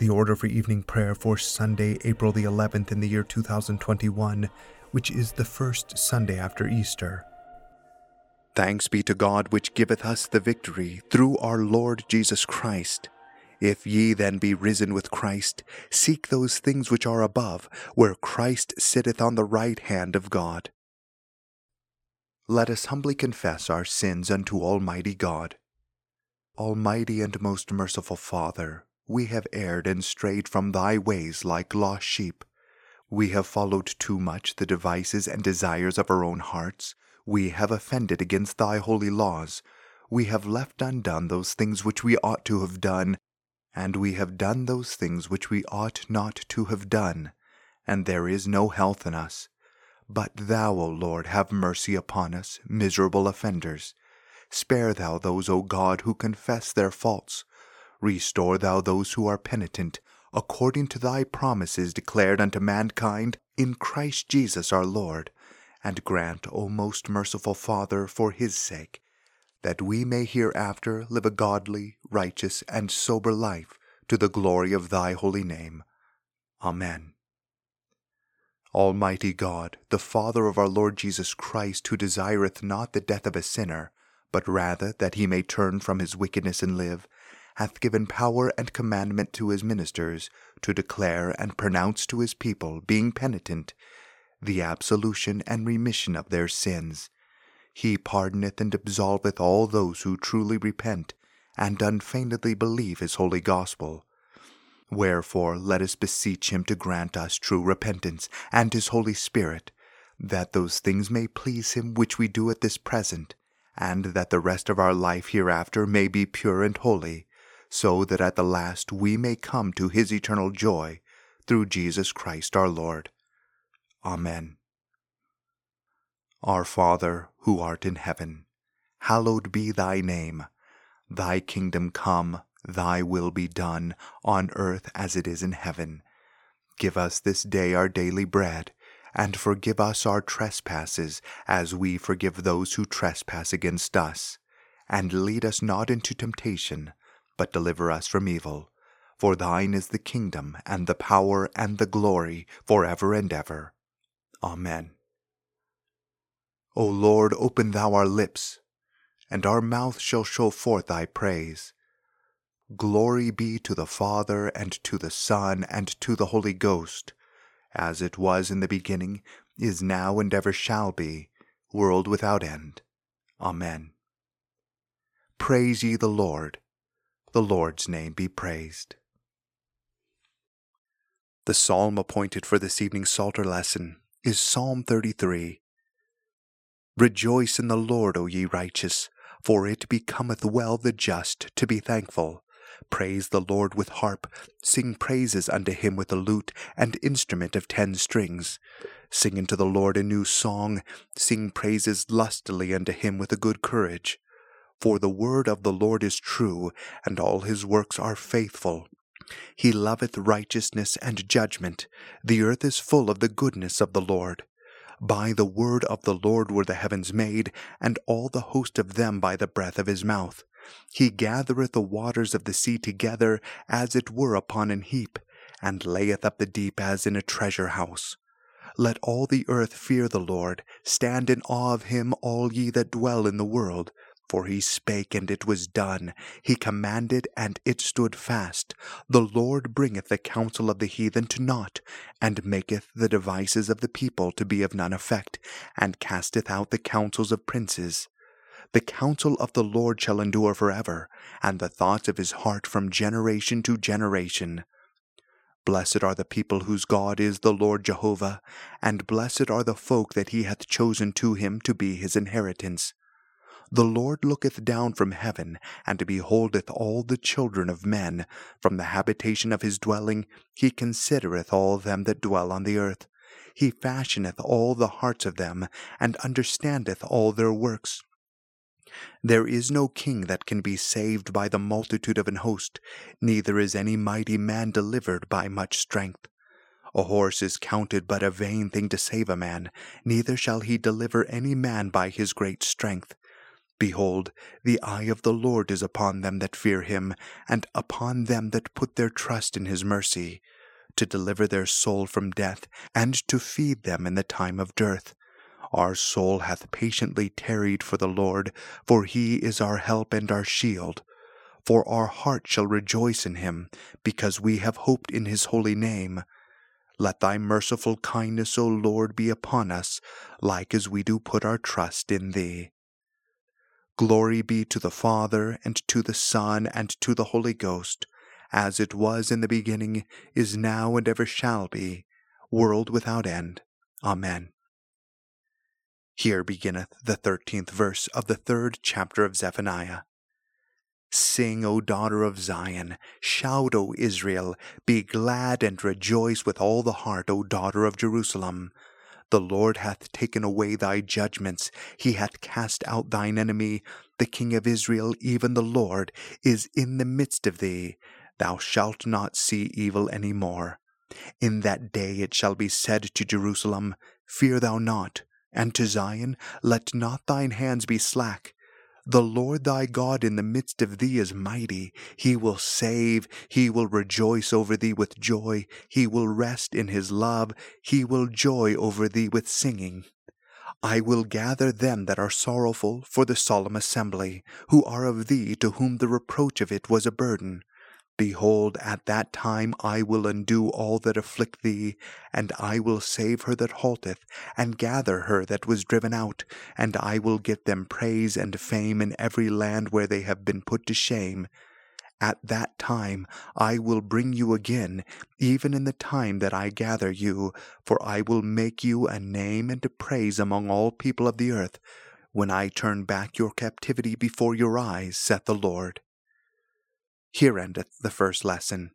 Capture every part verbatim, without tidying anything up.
The order for evening prayer for Sunday, April the eleventh in the year two thousand twenty-one, which is the first Sunday after Easter. Thanks be to God which giveth us the victory through our Lord Jesus Christ. If ye then be risen with Christ, seek those things which are above, where Christ sitteth on the right hand of God. Let us humbly confess our sins unto Almighty God. Almighty and most merciful Father, we have erred and strayed from thy ways like lost sheep. We have followed too much the devices and desires of our own hearts. We have offended against thy holy laws. We have left undone those things which we ought to have done, and we have done those things which we ought not to have done, and there is no health in us. But thou, O Lord, have mercy upon us, miserable offenders. Spare thou those, O God, who confess their faults. Restore thou those who are penitent, according to thy promises declared unto mankind in Christ Jesus our Lord, and grant, O most merciful Father, for his sake, that we may hereafter live a godly, righteous, and sober life, to the glory of thy holy name. Amen. Almighty God, the Father of our Lord Jesus Christ, who desireth not the death of a sinner, but rather that he may turn from his wickedness and live, hath given power and commandment to his ministers to declare and pronounce to his people, being penitent, the absolution and remission of their sins. He pardoneth and absolveth all those who truly repent and unfeignedly believe his holy gospel. Wherefore let us beseech him to grant us true repentance and his Holy Spirit, that those things may please him which we do at this present, and that the rest of our life hereafter may be pure and holy, so that at the last we may come to his eternal joy, through Jesus Christ our Lord. Amen. Our Father, who art in heaven, hallowed be thy name. Thy kingdom come, thy will be done, on earth as it is in heaven. Give us this day our daily bread, and forgive us our trespasses, as we forgive those who trespass against us. And lead us not into temptation, but deliver us from evil. For thine is the kingdom, and the power, and the glory, forever and ever. Amen. O Lord, open thou our lips, and our mouth shall show forth thy praise. Glory be to the Father, and to the Son, and to the Holy Ghost, as it was in the beginning, is now, and ever shall be, world without end. Amen. Praise ye the Lord. The Lord's name be praised. The psalm appointed for this evening's Psalter lesson is Psalm thirty-three. Rejoice in the Lord, O ye righteous, for it becometh well the just to be thankful. Praise the Lord with harp, sing praises unto him with a lute and instrument of ten strings. Sing unto the Lord a new song, sing praises lustily unto him with a good courage. For the word of the Lord is true, and all his works are faithful. He loveth righteousness and judgment. The earth is full of the goodness of the Lord. By the word of the Lord were the heavens made, and all the host of them by the breath of his mouth. He gathereth the waters of the sea together, as it were upon an heap, and layeth up the deep as in a treasure house. Let all the earth fear the Lord. Stand in awe of him, all ye that dwell in the world. For he spake, and it was done. He commanded, and it stood fast. The Lord bringeth the counsel of the heathen to naught, and maketh the devices of the people to be of none effect, and casteth out the counsels of princes. The counsel of the Lord shall endure forever, and the thoughts of his heart from generation to generation. Blessed are the people whose God is the Lord Jehovah, and blessed are the folk that he hath chosen to him to be his inheritance. The Lord looketh down from heaven, and beholdeth all the children of men. From the habitation of his dwelling he considereth all them that dwell on the earth. He fashioneth all the hearts of them, and understandeth all their works. There is no king that can be saved by the multitude of an host, neither is any mighty man delivered by much strength. A horse is counted but a vain thing to save a man, neither shall he deliver any man by his great strength. Behold, the eye of the Lord is upon them that fear him, and upon them that put their trust in his mercy, to deliver their soul from death, and to feed them in the time of dearth. Our soul hath patiently tarried for the Lord, for he is our help and our shield. For our heart shall rejoice in him, because we have hoped in his holy name. Let thy merciful kindness, O Lord, be upon us, like as we do put our trust in thee. Glory be to the Father, and to the Son, and to the Holy Ghost, as it was in the beginning, is now, and ever shall be, world without end. Amen. Here beginneth the thirteenth verse of the third chapter of Zephaniah. Sing, O daughter of Zion, shout, O Israel, be glad and rejoice with all the heart, O daughter of Jerusalem. The Lord hath taken away thy judgments, he hath cast out thine enemy. The King of Israel, even the Lord, is in the midst of thee. Thou shalt not see evil any more. In that day it shall be said to Jerusalem, Fear thou not, and to Zion, Let not thine hands be slack. The Lord thy God in the midst of thee is mighty. He will save. He will rejoice over thee with joy. He will rest in his love. He will joy over thee with singing. I will gather them that are sorrowful for the solemn assembly, who are of thee, to whom the reproach of it was a burden. Behold, at that time I will undo all that afflict thee, and I will save her that halteth, and gather her that was driven out, and I will get them praise and fame in every land where they have been put to shame. At that time I will bring you again, even in the time that I gather you, for I will make you a name and a praise among all people of the earth, when I turn back your captivity before your eyes, saith the Lord. Here endeth the first lesson.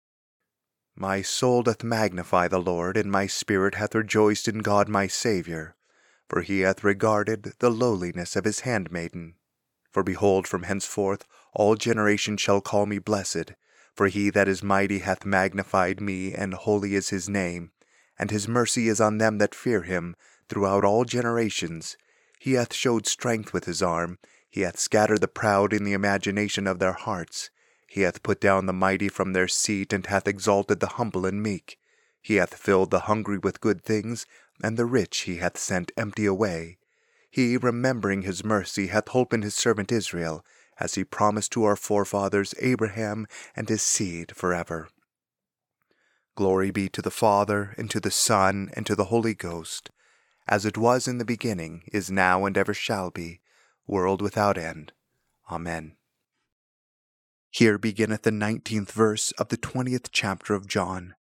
My soul doth magnify the Lord, and my spirit hath rejoiced in God my Saviour, for he hath regarded the lowliness of his handmaiden. For behold, from henceforth all generations shall call me blessed, for he that is mighty hath magnified me, and holy is his name, and his mercy is on them that fear him throughout all generations. He hath showed strength with his arm, he hath scattered the proud in the imagination of their hearts. He hath put down the mighty from their seat, and hath exalted the humble and meek. He hath filled the hungry with good things, and the rich he hath sent empty away. He, remembering his mercy, hath holpen his servant Israel, as he promised to our forefathers Abraham and his seed forever. Glory be to the Father, and to the Son, and to the Holy Ghost, as it was in the beginning, is now, and ever shall be, world without end. Amen. Here beginneth the nineteenth verse of the twentieth chapter of John.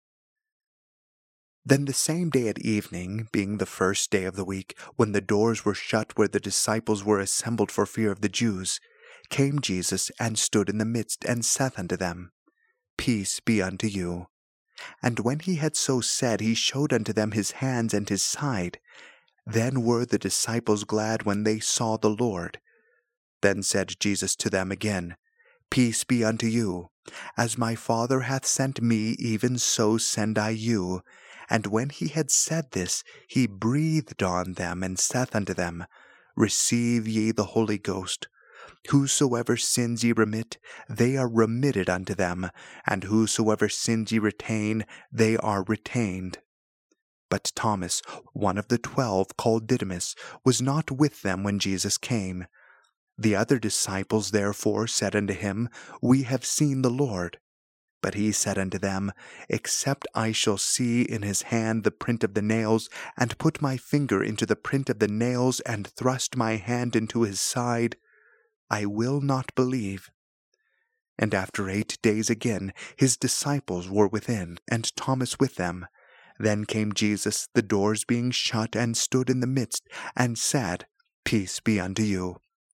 Then the same day at evening, being the first day of the week, when the doors were shut where the disciples were assembled for fear of the Jews, came Jesus and stood in the midst, and saith unto them, Peace be unto you. And when he had so said, he showed unto them his hands and his side. Then were the disciples glad when they saw the Lord. Then said Jesus to them again, Peace be unto you. As my Father hath sent me, even so send I you. And when he had said this, he breathed on them, and saith unto them, Receive ye the Holy Ghost. Whosoever sins ye remit, they are remitted unto them, and whosoever sins ye retain, they are retained. But Thomas, one of the twelve, called Didymus, was not with them when Jesus came. The other disciples therefore said unto him, We have seen the Lord. But he said unto them, Except I shall see in his hand the print of the nails, and put my finger into the print of the nails, and thrust my hand into his side, I will not believe. And after eight days again his disciples were within, and Thomas with them. Then came Jesus, the doors being shut, and stood in the midst, and said, Peace be unto you.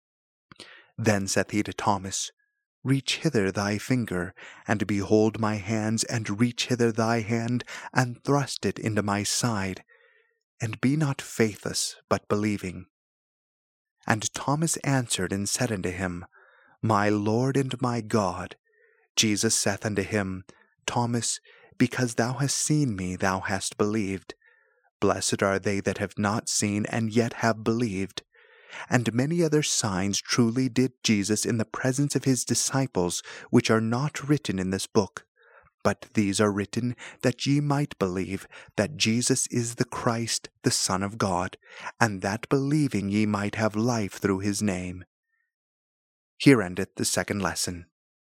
Then saith he to Thomas, Reach hither thy finger, and behold my hands, and reach hither thy hand, and thrust it into my side, and be not faithless, but believing. And Thomas answered and said unto him, My Lord and my God. Jesus saith unto him, Thomas, because thou hast seen me, thou hast believed. Blessed are they that have not seen, and yet have believed. and many other signs truly did Jesus in the presence of his disciples, which are not written in this book. But these are written that ye might believe that Jesus is the Christ, the Son of God, and that believing ye might have life through his name. Here endeth the second lesson.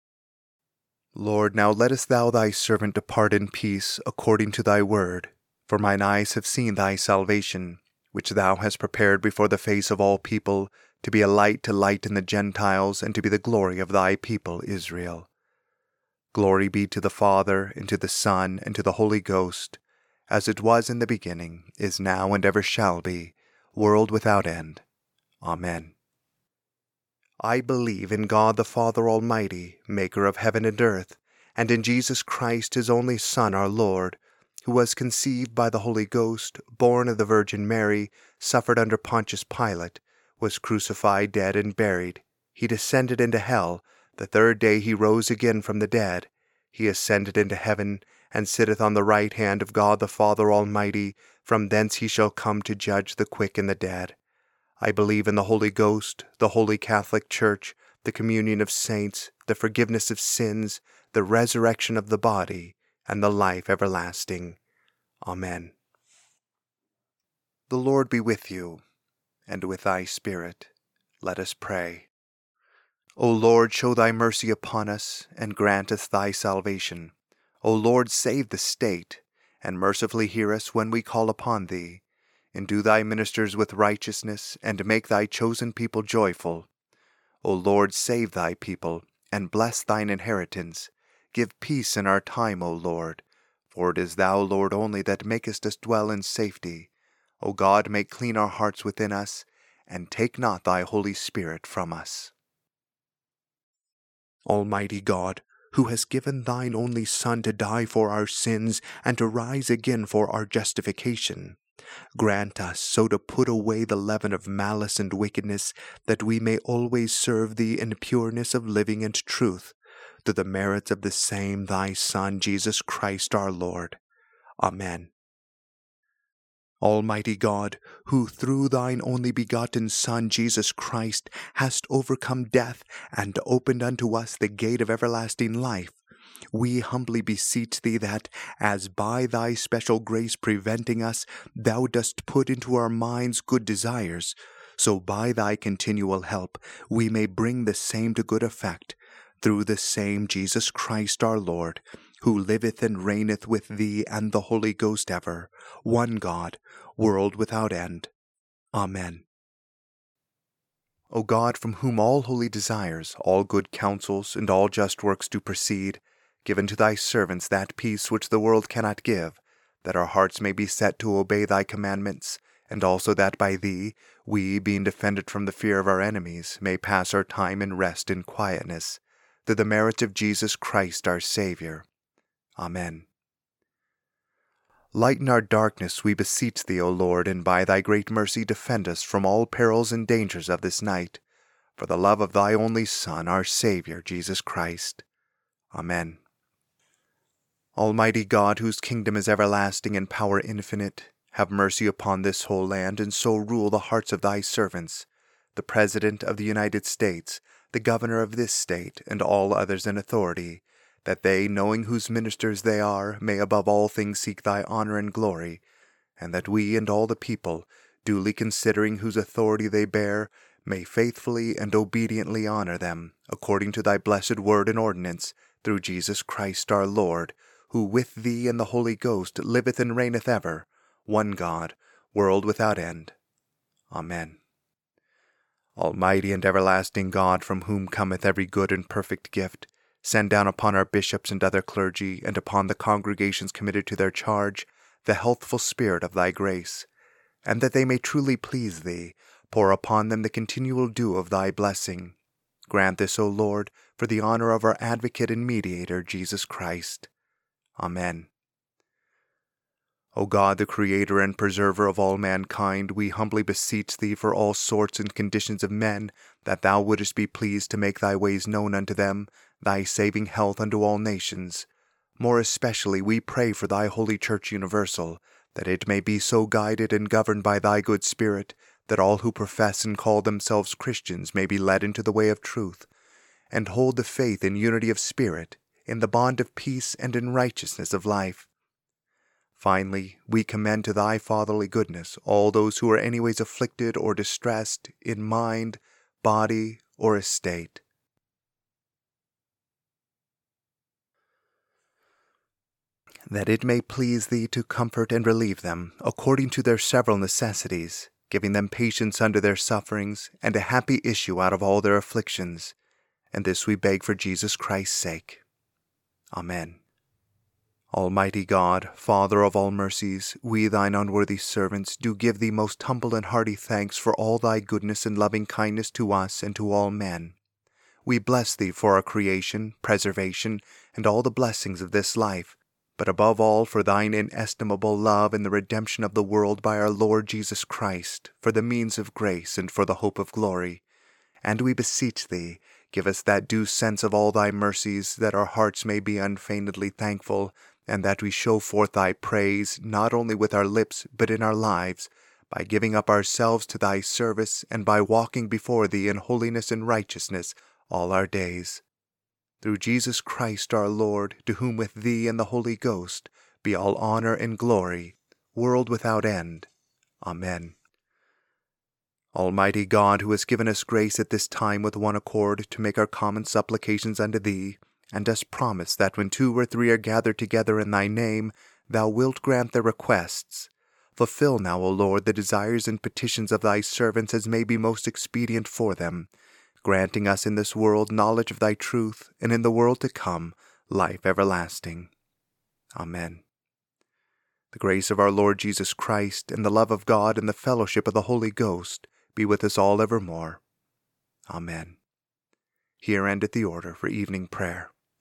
Lord, now lettest thou thy servant depart in peace according to thy word. For mine eyes have seen thy salvation, which thou hast prepared before the face of all people, to be a light to lighten the Gentiles, and to be the glory of thy people Israel. Glory be to the Father, and to the Son, and to the Holy Ghost, as it was in the beginning, is now, and ever shall be, world without end. Amen. I believe in God the Father Almighty, maker of heaven and earth, and in Jesus Christ his only Son, our Lord, who was conceived by the Holy Ghost, born of the Virgin Mary, suffered under Pontius Pilate, was crucified, dead, and buried. He descended into hell. The third day he rose again from the dead. He ascended into heaven, and sitteth on the right hand of God the Father Almighty. From thence he shall come to judge the quick and the dead. I believe in the Holy Ghost, the Holy Catholic Church, the communion of saints, the forgiveness of sins, the resurrection of the body, and the life everlasting. Amen. The Lord be with you, and with thy spirit. Let us pray. O Lord, show thy mercy upon us, and grant us thy salvation. O Lord, save the state, and mercifully hear us when we call upon thee. Endue thy ministers with righteousness, and make thy chosen people joyful. O Lord, save thy people, and bless thine inheritance. Give peace in our time, O Lord. For it is thou, Lord, only that makest us dwell in safety. O God, make clean our hearts within us, and take not thy Holy Spirit from us. Almighty God, who hast given thine only Son to die for our sins, and to rise again for our justification, grant us so to put away the leaven of malice and wickedness, that we may always serve thee in pureness of living and truth, through the merits of the same thy Son, Jesus Christ our Lord. Amen. Almighty God, who through thine only begotten Son, Jesus Christ, hast overcome death, and opened unto us the gate of everlasting life, we humbly beseech thee that, as by thy special grace preventing us, thou dost put into our minds good desires, so by thy continual help we may bring the same to good effect, through the same Jesus Christ our Lord, who liveth and reigneth with thee and the Holy Ghost ever, one God, world without end. Amen. O God, from whom all holy desires, all good counsels, and all just works do proceed, give unto thy servants that peace which the world cannot give, that our hearts may be set to obey thy commandments, and also that by thee, we, being defended from the fear of our enemies, may pass our time in rest and quietness, through the merits of Jesus Christ our Saviour. Amen. Lighten our darkness, we beseech thee, O Lord, and by thy great mercy defend us from all perils and dangers of this night, for the love of thy only Son, our Saviour, Jesus Christ. Amen. Almighty God, whose kingdom is everlasting and power infinite, have mercy upon this whole land, and so rule the hearts of thy servants, the President of the United States, the Governor of this state, and all others in authority, that they, knowing whose ministers they are, may above all things seek thy honor and glory, and that we and all the people, duly considering whose authority they bear, may faithfully and obediently honor them, according to thy blessed word and ordinance, through Jesus Christ our Lord, who with thee and the Holy Ghost liveth and reigneth ever, one God, world without end. Amen. Almighty and everlasting God, from whom cometh every good and perfect gift, send down upon our bishops and other clergy, and upon the congregations committed to their charge, the healthful spirit of thy grace, and that they may truly please thee, pour upon them the continual dew of thy blessing. Grant this, O Lord, for the honor of our advocate and mediator, Jesus Christ. Amen. O God, the Creator and Preserver of all mankind, we humbly beseech thee for all sorts and conditions of men, that thou wouldest be pleased to make thy ways known unto them, thy saving health unto all nations. More especially we pray for thy holy Church universal, that it may be so guided and governed by thy good Spirit, that all who profess and call themselves Christians may be led into the way of truth, and hold the faith in unity of spirit, in the bond of peace and in righteousness of life. Finally, we commend to thy fatherly goodness all those who are anyways afflicted or distressed in mind, body, or estate. That it may please thee to comfort and relieve them according to their several necessities, giving them patience under their sufferings, and a happy issue out of all their afflictions. And this we beg for Jesus Christ's sake. Amen. Almighty God, Father of all mercies, we thine unworthy servants do give thee most humble and hearty thanks for all thy goodness and loving kindness to us and to all men. We bless thee for our creation, preservation, and all the blessings of this life, but above all for thine inestimable love and the redemption of the world by our Lord Jesus Christ, for the means of grace and for the hope of glory. And we beseech thee, give us that due sense of all thy mercies, that our hearts may be unfeignedly thankful, and that we show forth thy praise, not only with our lips, but in our lives, by giving up ourselves to thy service, and by walking before thee in holiness and righteousness all our days. Through Jesus Christ our Lord, to whom with thee and the Holy Ghost be all honor and glory, world without end. Amen. Almighty God, who has given us grace at this time with one accord to make our common supplications unto thee, and dost promise that when two or three are gathered together in thy name, thou wilt grant their requests. Fulfill now, O Lord, the desires and petitions of thy servants as may be most expedient for them, granting us in this world knowledge of thy truth, and in the world to come life everlasting. Amen. The grace of our Lord Jesus Christ, and the love of God, and the fellowship of the Holy Ghost be with us all evermore. Amen. Here endeth the order for evening prayer.